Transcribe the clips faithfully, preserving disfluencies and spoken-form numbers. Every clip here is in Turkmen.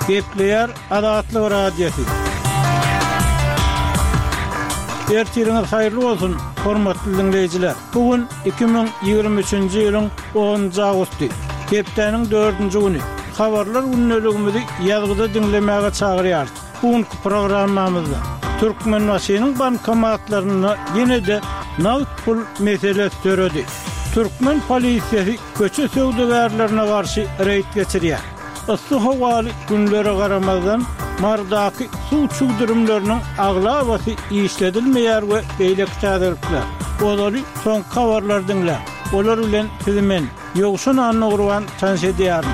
Gepleyer Adatlyk Radiosu. Ertiriniz hayırlı olsun, hormatly dinleyijiler. Bugün iki bin ýygrimi üçinji ýylyň onunjy agusty. Hepdeniň dördünji güni. Habarlar günneligimizi ýazgyda dinlemäge çagyrýar. Bugünkü programmamyzda Türkmen Wasynyň bankomatlaryna ýene-de nagd pul meselesi töredi. Türkmen polisiýasy köçe söwdegärlerine garşy reýd geçirýär. Isly hawaly günlere garamazdan mardaky suw çugdurumlarynyň aglabasy işledilmeýär we beýlek täzelikler. Olary soň habarlar dinle. Olar bilen sizimen ýogşun anny gurban tanşedýär.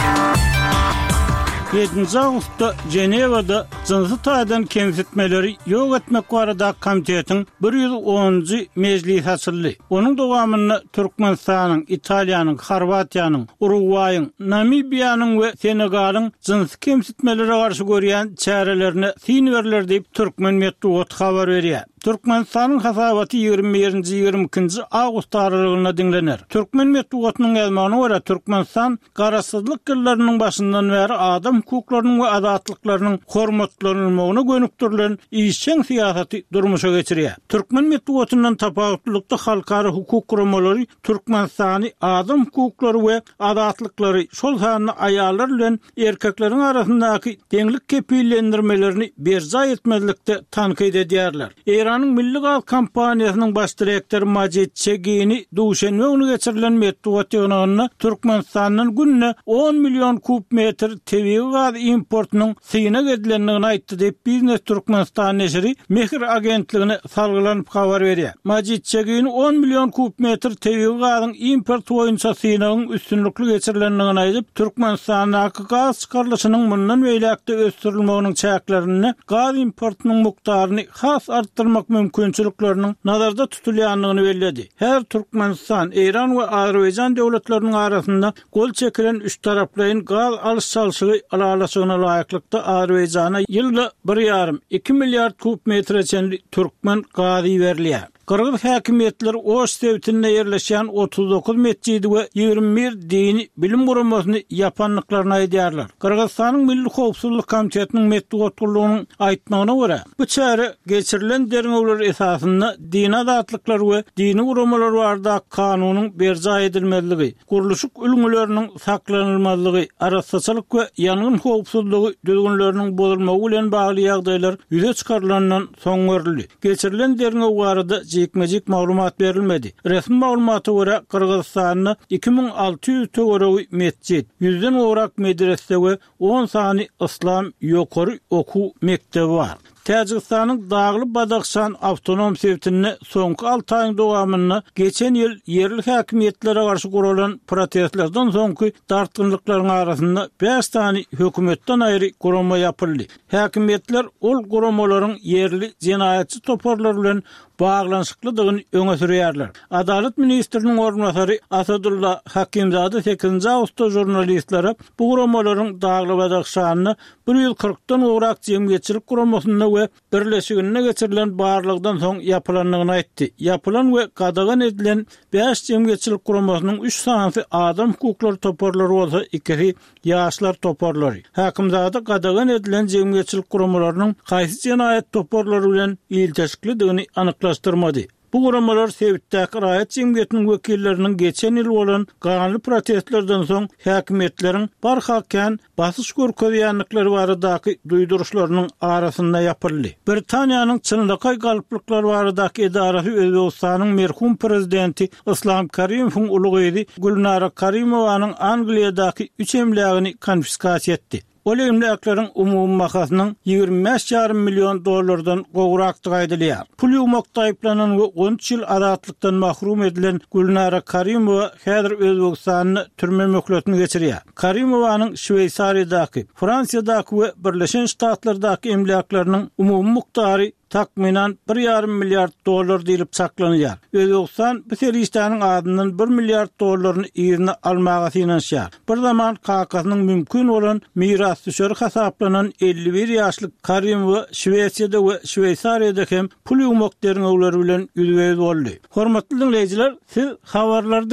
yedinji awgustda Jenewada jinsy taýdan kemsitmeleri ýok etmek barada komitetiň bir ýüz onunjy mejlisi açyldy. Onuň dowamyny Türkmenistanyň, Italiýanyň, Horwatiýanyň, Uruguay'yň, Namibiýanyň we Senegalyň jinsy kemsitmelere garşy görýän çärelerini sinberler diýip Türkmen Medeniýet habar berýär. Türkmenistanyň hasabaty ýygrimi birinji ýygrimi ikinji awgust aralygyna dinlenir. Türkmen Medeniýetining elmany görä Türkmenistan garasyzlyk ýyllarynyň başyndan bäri adam hukuklarynyň we adatlyklarynyň hormatlanylmagyna gönükdirilen işçiň siýasaty durmuşa geçirýär. Türkmen Medeniýetinden tapawutlykda halkara hukuk guramalary Türkmenistany adam hukuklary we adatlyklary şol sany aýallar bilen erkekleriň arasyndaky deňlik kepillendirmelerini berja etmezlikde tankyd edýärler. Iranyň Milli Gaz Kompaniýasynyň baş direktori Majid Çegini duşenme ony geçirilen Medeniýet ýygynyna Türkmenistanyň günne on milyon kub metr tebii gaz importunyň syna gedilendigini aýtdy diýip Biznes Türkmenistan neşri Mehir agentligine salgylanyp habar berýär. Majid Çegini on milyon kub metr tebii gazyň import boýunça synagyň üstünlikli geçirilendigini aýdyp Türkmenistanyň gaz çykarlyşynyň mundan beýlekde ösdürilmeginiň çäklerini gaz importunyň mukdaryny has artdyrmak mümkinçilikleriniň nazarda tutulýanlygyny bellädi. Her Türkmenistan, Iran we Azerbaýjan döwletleriniň arasynda gol çekilen üç taraplyň gaz alyş çalşygy alalaşygyna laýyklykda Azerbaýjana ýylda bir ýarym iki milliard kub metre çenli türkmen gazy berilýär. Kırgız häkimetleri Oş sewtinde ýerleşýän otuz dokuz mescidi we ýygrimi bir dini bilim guramasyny ýapanlyklaryny aýdýarlar. Kırgızstanyň Milli Howpsuzlyk Komitetiniň medeniýetçiligiň aýtmagyna görä, bu çäre geçirilen derňewler esasynda dini adatlyklary we dini guramalar barada kanunyň berja edilmezligi, guruluşyk ülgüleriniň saklanylmazlygy, arassaçylyk we ýangyn howpsuzlygy düzgünleriniň bozulmagy bilen bagly ýagdaýlar ýüze çykarylanyň soň görüldi. Geçirilen derňew barada jekmejik maglumat berilmedi. Resmi maglumata görä Kırgızstanyň iki bin alty ýüz töwereği mescid, ýüzden orak medrese we on sany islam ýokary oku mektebi bar. Täjikistanyň Dagly Badakhşan awtonom sewtini soňky alty aýyň dowamyny geçen ýyl yerli häkimetlere garşy guralan protestlerden soňky dartgynlyklaryň arasynda beş sany hökümetden aýry gurama ýapyldy. Häkimetler ol guramalaryň yerli jenaýatçy toparlar bilen bağlanşyklydygyny öňe sürýärler. Adalet ministriniň ornatary Asadulla Hakimzada sekizinji awgustda jurnalistlere bu guramalaryň Dagly Badakhşanyny bir ýüz kırkdan ograk jemgyýetçilik guramasyna we birleşigine geçirilen barlygdan soň ýapylanlygyny aýtdy. Ýapylan we gadagan edilen beş jemgyýetçilik guramasynyň üç sanysy adam hukuklary toparlary bolsa, ikisi ýaşlar toparlary. Hakimzada gadagan edilen jemgyýetçilik guramalarynyň gaýsy jenaýat toparlary bilen ilteşiklidigini anyklaşdyrmady. Bu guramalar Sewitdäki raýat jemgyýetiniň wekilleriniň geçen ýyl bolan ganly protestlerden soň häkimetleriň barhaken basyş görkezýänlikleri baradaky duýduruşlarynyň arasynda ýapyldy. Britaniýanyň çynlyky galyplyklary baradaky edarasy Özbegistanyň merhum prezidenti Islom Karimowyň ulugyzy Gulnara Karimowanyň Angliýadaky üç emlagini konfiskasiýa etdi. Ol emlaklaryň umumy mahasynyň ýygrimi beş ýarym million dollardan gowrakdygy aýdylýar. Pul ýumakda aýplanan we on üç ýyl azatlykdan mahrum edilen Gulnara Karimowa häzir Özbegistanyň türme möhletini geçirýär. Karimowanyň Şweýsariýadaky, Fransiýadaky we Birleşen Ştatlardaky emlaklarynyň umumy mukdary takminan bir ýarym milliard dollar diýilip saklanýar. Özbegistan bu serişdäniň adyndan bir milliard dollaryny ýerine almaga synanýar. Bir zaman Kakasynyň mümkin bolan miras düşeri hasaplanan elli bir ýaşlyk Karimow Şweýsiýada we Şweýsariýada hem pul ýumak derňewleri bilen ýüzüňiz boldy. Hormatly dinleýijiler, siz habarlarda